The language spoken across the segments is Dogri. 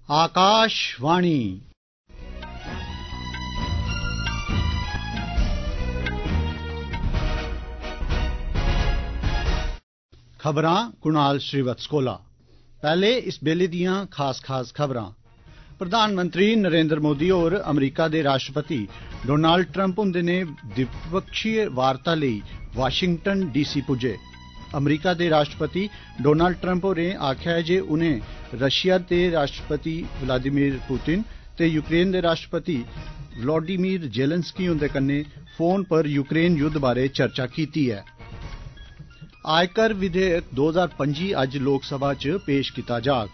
आकाशवाणी खबरां कुणाल श्रीवत्स कोला। पहले इस बेले दियां खास खबरां। प्रधानमंत्री नरेंद्र मोदी होर अमरीका दे राष्ट्रपति डोनाल्ड ट्रंप हुंदे ने द्विपक्षीय वार्ता लेई वाशिंगटन डीसी पुज्जे। अमरीका दे राष्ट्रपति डोनाल्ड ट्रंप होरें आखेआ है जे उनें रशिया दे राष्ट्रपति व्लादिमीर पुतिन ते यूक्रेन दे राष्ट्रपति वोलोडिमीर जेलेंस्की हुंदे कन्नै फोन पर यूक्रेन युद्ध बारे चर्चा कीती ऐ। आयकर विधेयक 2025 अज्ज लोकसभा च पेश कीता जाग।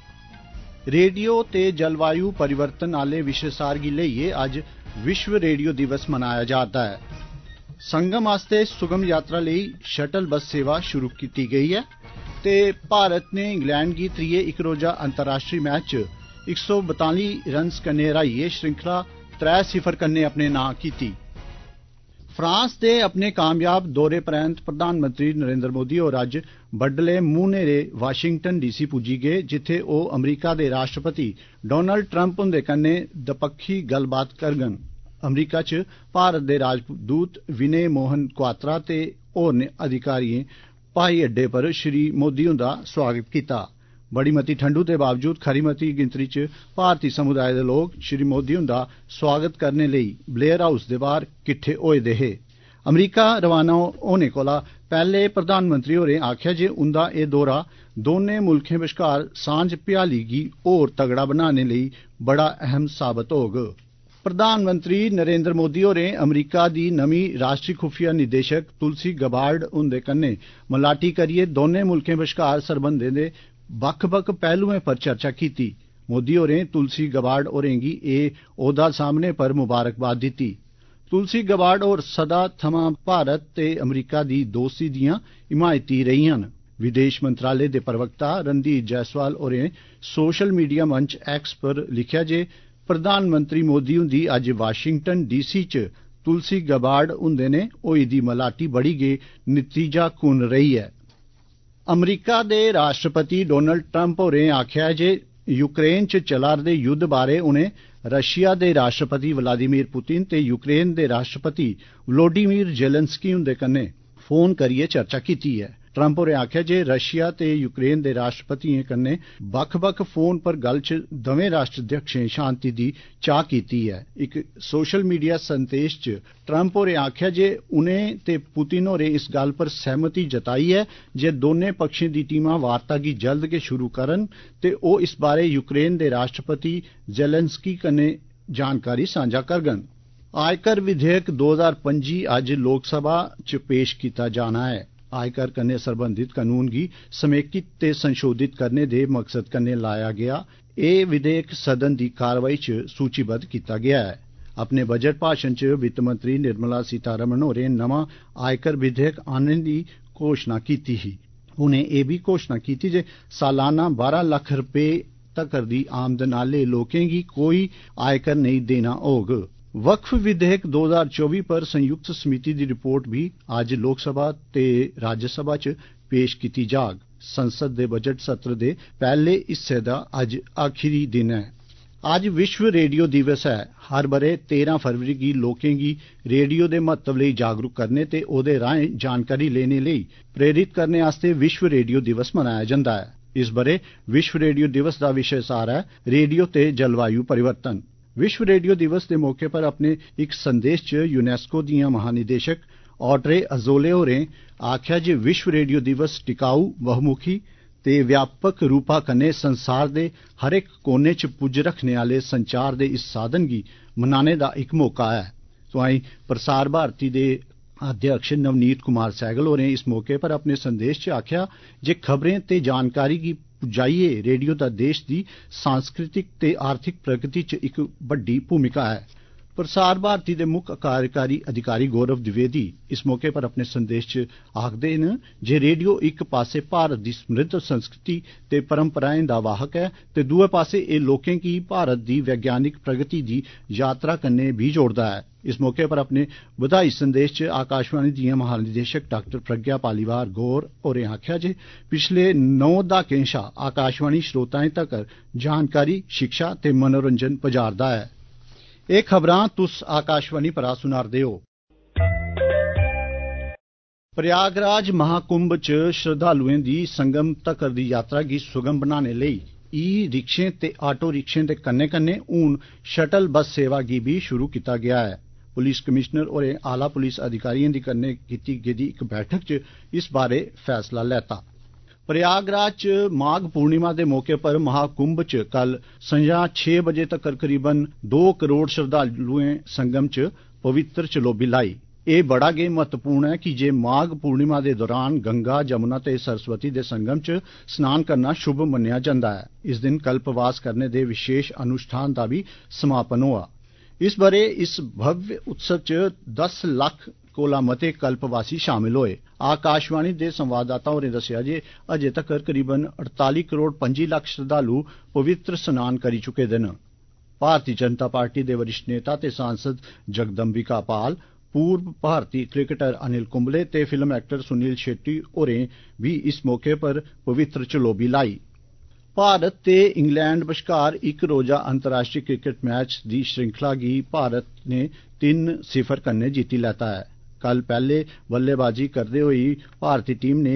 रेडियो ते जलवायु परिवर्तन आले विशेसार गी लेइयै अज्ज विश्व रेडियो दिवस मनाया जा'रदा है। संगम आस्ते सुगम यात्रा लेई शटल बस सेवा शुरू कीती गेई है ते भारत ने इंग्लैंड गी त्रिये इक रोजा अंतर्राष्ट्रीय मैच च 142 रन्स कन्नै हराइयै श्रृंखला 3-0 कन्नै अपने नां कीती। फ्रांस दे अपने कामयाब दौरे परैंत प्रधानमंत्री नरेंद्र मोदी होर अज्ज बड्डलै मुंह न्हेरे वाशिंगटन डीसी पुज्जी गे, जित्थे ओह अमरीका दे राष्ट्रपति डोनाल्ड ट्रंप हुंदे कन्नै दपक्खी गल्लबात करङन। अमरीका च भारत दे राजदूत विनय मोहन क्वात्रा ते होरनें अधिकारियें हवाई अड्डे पर श्री मोदी हुंदा स्वागत कीता। बड़ी मती ठंडू दे बावजूद खरी मती गिनतरी च भारतीय समुदाय दे लोक श्री मोदी हुंदा स्वागत करने लेई ब्लेयर हाउस दे बाहर किट्ठे होए दे हे। अमरीका रवाना होने कोला पैहले प्रधानमंत्री होरें आखेआ जे उंदा एह दौरा दोनें मुल्खें बश्कार सांझ भ्याली गी होर तगड़ा बनाने लेई बड़ा अहम साबत होग। प्रधानमंत्री नरेंद्र मोदी होरें अमरीका दी नमीं राष्ट्रीय खुफिया निदेशक तुलसी गबार्ड हुंदे कन्नै मलाटी करियै दोनें मुल्खें बश्कार सरबंधें दे बक्ख-बक्ख पहलुएं पर चर्चा कीती। मोदी होरें तुलसी गबार्ड होरें गी एह ओहदा सामने पर मुबारकबाद दित्ती। तुलसी गबार्ड होर सदा थमां भारत ते अमरीका दी दोस्ती दियां हिमायती रेहियां न। विदेश मंत्रालय दे प्रवक्ता रणधीर जायसवाल होरें सोशल मीडिया मंच एक्स पर लिखेआ जे प्रधानमंत्री मोदी हुंदी अज्ज वाशिंगटन डीसी च तुलसी गबार्ड हुंदे ने होई दी मलाटी बड़ी गै नतीजाकुन रही ऐ। अमरीका दे राष्ट्रपति डोनाल्ड ट्रंप होरें आखेआ जे यूक्रेन च चला'रदे युद्ध बारे उनें रशिया दे राष्ट्रपति व्लादिमीर पुतिन ते यूक्रेन दे राष्ट्रपति वोलोडिमीर जेलेंस्की हुंदे कन्नै फोन करियै चर्चा कीती ऐ। ट्रंप होरें आखेआ जे रशिया ते यूक्रेन दे राष्ट्रपतियें कन्नै बक्ख-बक्ख फोन पर गल्ल च दवें राष्ट्रध्यक्षें शांति दी चाह कीती ऐ। इक सोशल मीडिया संदेश च ट्रंप होरें आखेआ जे उनें ते पुतिन होरें इस गल्ल पर सहमति जताई ऐ जे दोनें पक्षें दी टीमां वार्ता गी जल्द गै शुरू करन ते ओह इस बारे यूक्रेन दे राष्ट्रपति जेलेंस्की कन्नै जानकारी सांझा करङन। आयकर विधेयक 2025 अज्ज लोकसभा च पेश कीता जाना ऐ। आयकर कन्नै सरबंधित कानून गी समेकित ते संशोधित करने दे मकसद कन्नै लाया गेआ एह विधेयक सदन दी कारवाई च सूचीबद्ध कीता गेआ ऐ। अपने बजट भाषण च वित्त मंत्री निर्मला सीतारमण होरें नमां आयकर विधेयक आह्नने दी घोषणा कीती ही। उनें एह बी घोषणा कीती जे सालाना 12 लक्ख रपे तकर दी आमदन आले लोकें गी कोई आयकर नेईं देना होग। वक्फ विधेयक 2024 पर संयुक्त समिति दी रिपोर्ट भी अज्ज लोकसभा ते राज्यसभा च पेश कीती जाग। संसद दे बजट सत्र दे पैहले हिस्से दा अज्ज आखिरी दिन ऐ। अज्ज विश्व रेडियो दिवस ऐ। हर बरे 13 फरवरी गी लोकें गी रेडियो दे महत्व लेई जागरूक करने ते ओहदे राहें जानकारी लेने लेई प्रेरित करने आस्ते विश्व रेडियो दिवस मनाया जंदा ऐ। इस बरे विश्व रेडियो दिवस दा विशे सार ऐ रेडियो ते जलवायु परिवर्तन। विश्व रेडियो दिवस दे मौके पर अपने इक संदेश च यूनेस्को दियां महानिदेशक ऑड्रे अजोले होरें आखेआ जे विश्व रेडियो दिवस टिकाऊ बहुमुखी ते व्यापक रूपा कन्नै संसार दे हर इक कोने च पुज्ज रखने आले संचार दे इस साधन गी मनाने दा इक मौका ऐ। तोआईं प्रसार भारती दे अध्यक्ष नवनीत कुमार सहगल होरें इस मौके पर अपने संदेश च आखेआ जे खबरें ते जानकारी गी पुजाइयै रेडियो दा देश दी सांस्कृतिक ते आर्थिक प्रगति च इक बड्डी भूमिका ऐ। प्रसार भारती दे मुक्ख कार्यकारी अधिकारी गौरव द्विवेदी इस मौके पर अपने संदेश च आखदे न जे रेडियो इक पास्से भारत दी समृद्ध संस्कृति ते परंपराएं दा वाहक ऐ ते दुए पास्से एह् लोकें गी भारत दी वैज्ञानिक प्रगति दी यात्रा कन्नै भी जोड़दा ऐ। इस मौके पर अपने बधाई संदेश च आकाशवाणी दियां महानिदेशक डाक्टर प्रज्ञा पालीवाल गौर होरें आखेआ जे पिछले 9 दहाकें शा आकाशवाणी श्रोताएं तगर जानकारी शिक्षा ते मनोरंजन पजा'रदा ऐ। एह् खबरां तुस आकाशवाणी परा सुना'रदे ओ। प्रयागराज महाकुंभ च श्रद्धालुएं दी संगम तकर दी यात्रा गी सुगम बनाने लेई ई रिक्शें ते आटो रिक्शें दे कन्नै कन्नै हून शटल बस सेवा गी भी शुरू कीता गेआ ऐ। पुलिस कमिशनर होरें आला पुलिस अधिकारिएं दी कन्नै कीती गेदी इक बैठक च इस बारे फैसला लैता। प्रयागराज च माघ पूर्णिमा दे मौके पर महाकुंभ च कल संझा 6 बजे तकर करीबन 2 करोड़ श्रद्धालुएं संगम च पवित्र चलोबी लाई। एह् बड़ा गै महत्वपूर्ण ऐ कि जे माघ पूर्णिमा दे दौरान गंगा जमुना ते सरस्वती दे संगम च स्नान करना शुभ मन्नेआ जंदा ऐ। इस दिन कल्पवास करने दे विशेष अनुष्ठान दा भी समापन होआ। इस बरे इस भव्य उत्सव च 10 लक्ख कोला मते कल्पवासी शामिल होए। आकाशवाणी दे संवाददाता होरें दस्सेआ जे अजें तकर करीबन 48 करोड़ 25 लक्ख श्रद्धालु पवित्र स्नान करी चुके दे न। भारतीय जनता पार्टी दे वरिष्ठ नेता ते सांसद जगदम्बिका पाल, पूर्व भारतीय क्रिकेटर अनिल कुंबले ते फिल्म एक्टर सुनील शेट्टी होरें भी इस मौके पर पवित्र चलोबी लाई। भारत ते इंग्लैंड बश्कार इक रोजा अंतर्राष्ट्रीय क्रिकेट मैच दी श्रृंखला गी भारत ने 3-0 कन्नै जीती लैता ऐ। कल पैहले बल्लेबाजी करदे होई भारती टीम ने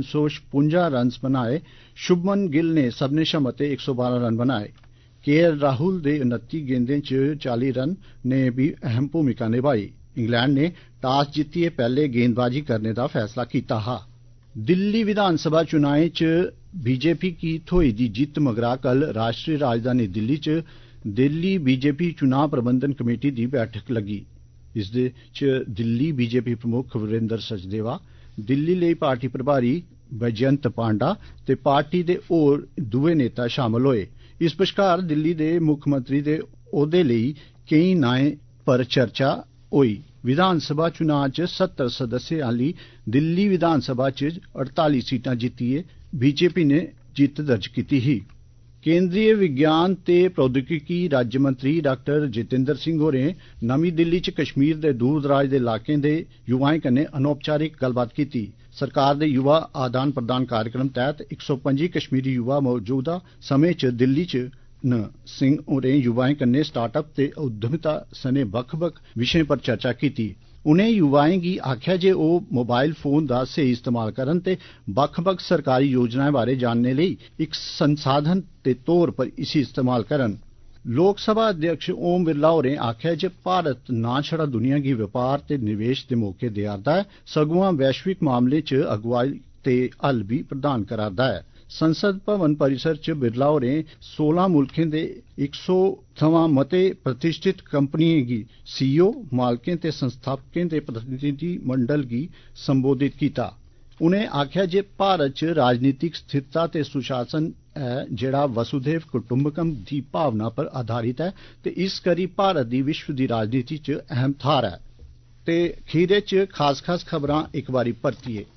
356 रन बनाए। शुभमन गिल ने सभनें शा मते 112 रन बनाए। के.एल. राहुल दे 29 गेंदें च 40 रन ने भी अहम भूमिका निभाई। इंग्लैंड ने टॉस जित्तियै पैहले गेंदबाजी करने दा फैसला कीता हा। दिल्ली विधानसभा चुनाएं च बीजेपी गी थ्होई दी जित्त मगरा कल राष्ट्रीय राजधानी दिल्ली च दिल्ली बीजेपी चुनां प्रबंधन कमेटी दी बैठक लग्गी। इस च दिल्ली बीजेपी प्रमुख वीरेंद्र सचदेवा, दिल्ली लेई पार्टी प्रभारी बैजयंत पांडा ते पार्टी दे होर दुए नेता शामल होए। इस बश्कार दिल्ली दे मुक्खमंत्री दे ओह्दे लेई केईं नाएं पर चर्चा होई। विधानसभा चुनां च 70 सदस्यें आह्ली दिल्ली विधानसभा च 48 सीटां जित्तियै बीजेपी ने जित्त दर्ज कीती ही। केंद्रीय विज्ञान ते प्रौद्योगिकी राज्य मंत्री डाक्टर जितेंद्र सिंह होरें नमीं दिल्ली च कश्मीर दे दूर दराज दे इलाकें दे युवाएं कन्नै अनौपचारिक गल्लबात कीती। सरकार दे युवा आदान प्रदान कार्यक्रम तैह्त 125 कश्मीरी युवा मौजूदा समें च दिल्ली च न। सिंह होरें युवाएं कन्नै स्टार्टअप ते उद्यमिता सने बक्ख-बक्ख विशें पर चर्चा कीती। उनें युवाएं गी आखेआ जे ओह् मोबाइल फोन दा स्हेई इस्तेमाल करन ते बक्ख-बक्ख सरकारी योजनाएं बारे जानने लेई इक संसाधन दे तौर पर इसी इस्तेमाल करन। लोकसभा अध्यक्ष ओम बिरला होरें आखेआ जे भारत ना छड़ा दुनिया गी व्यापार ते निवेश दे मौके देआ'रदा ऐ, सगुआं वैश्विक मामलें च अगुवाई ते हल भी प्रदान करा'रदा ऐ। संसद भवन परिसर च बिरला होरें 16 मुल्खें दे 100 थमां मते प्रतिष्ठित कंपनियें गी सीईओ, मालकें ते संस्थापकें दे प्रतिनिधिमंडल गी संबोधित कीता। उनें आखेआ जे भारत च राजनीतिक स्थिरता ते सुशासन ऐ जेह्ड़ा वसुधैव कुटुंबकम दी भावना पर आधारित ऐ ते इस करी भारत दी विश्व दी राजनीति च अहम थाह्र ऐ। ते खीरे च खास खबरां इक बारी परतियै।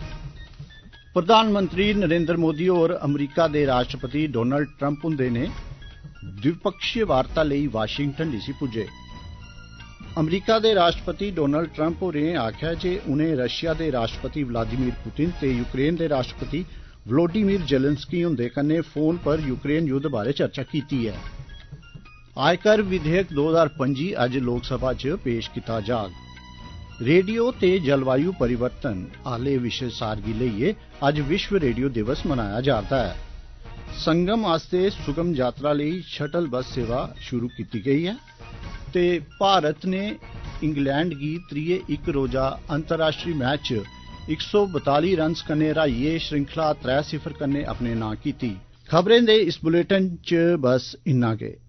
प्रधानमंत्री नरेंद्र मोदी होर अमरीका दे राष्ट्रपति डोनाल्ड ट्रंप हुंदे ने द्विपक्षीय वार्ता लेई वाशिंगटन डीसी पुज्जे। अमरीका दे राष्ट्रपति डोनाल्ड ट्रंप होरें आखेआ जे उनें रशिया दे राष्ट्रपति व्लादिमीर पुतिन ते यूक्रेन दे राष्ट्रपति वोलोडिमीर जेलेंस्की हुंदे कन्नै फोन पर यूक्रेन युद्ध बारे चर्चा कीती ऐ। आयकर विधेयक 2025 अज्ज लोकसभा च पेश कीता जाग। रेडियो ते जलवायु परिवर्तन आह्ले विशे सार गी लेइयै अज्ज विश्व रेडियो दिवस मनाया जा'रदा ऐ। संगम आस्ते सुगम यात्रा लेई शटल बस सेवा शुरू कीती गेई ऐ ते भारत ने इंग्लैंड गी त्रिये इक रोजा अंतर्राष्ट्रीय मैच च 142 रन्स कन्नै हराइयै श्रृंखला 3-0 कन्नै अपने नां कीती। खबरें दे इस बुलेटिन च बस इन्ना गै।